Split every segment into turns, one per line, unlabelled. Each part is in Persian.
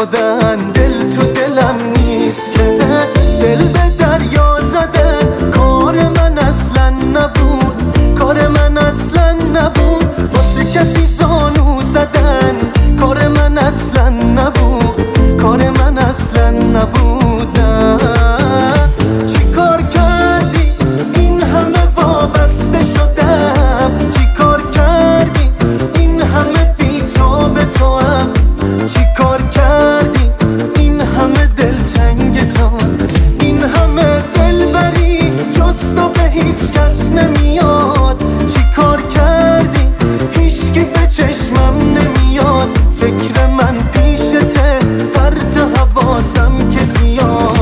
دادن، دل تو دلم نیست که دل به دریا زدن. کار من اصلا نبود، کار من اصلا نبود واسه کسی زانو زدن. کار من اصلا نبود، کار من اصلا نبود. چی کار کردی این همه وابسته شدم؟ چی کار کردی این همه بی‌تاب توام؟ چی کار کردی این همه دلتنگ تو؟ این همه دلبری جز تو به هیچ کس نمیاد. چی کار کردی هیچکی به چشمم نمیاد. فکر من پیشته پرت حواسم که زیاد.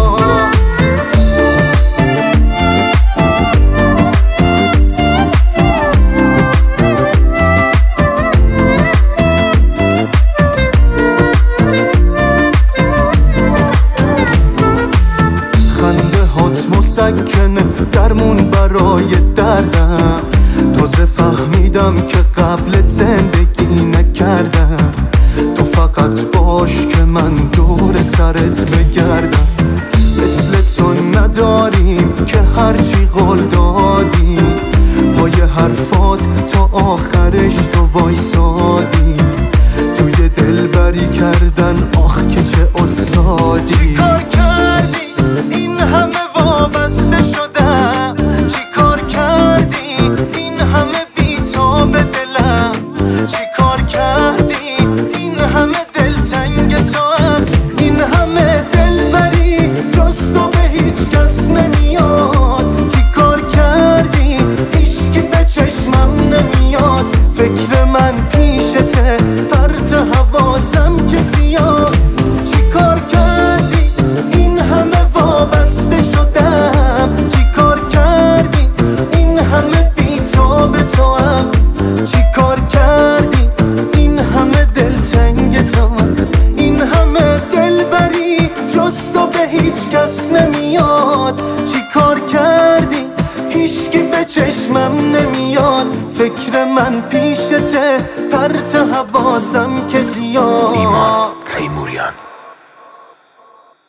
خنده هات مسکنه درمون برای دردم. تازه فهمیدم که قبلت زندگی نکردم. تو فقط باش که من دور سرت بگردم. مثل تو نداریم که هرچی قول دادی، پای حرفات تا آخرش تو وایسادی. توی دلبری کردن آخ که چه استادی. چی کار کردی این همه وابسته شدم؟ چی کار کردی این همه بی‌تاب دلم؟ چی کار کردی این همه دلتنگ توام؟ این همه دلبری جز تو به هیچ کس نمیاد. چی کار کردی هیچکی به چشمم نمیاد. فکر من پیشته پرت حواسم که زیاد. چی کار کردی این همه وابسته شدم؟ چی کار کردی این همه بی‌تاب توام؟ چی کار کردی این همه دلتنگ توام؟ این همه دلبری جز تو به هیچ کس نمیاد. چی کار کردی هیچکی به چشمم نمیاد. فکر من پیشته پرت حواسم که زیاد.
ایمان تیموریان.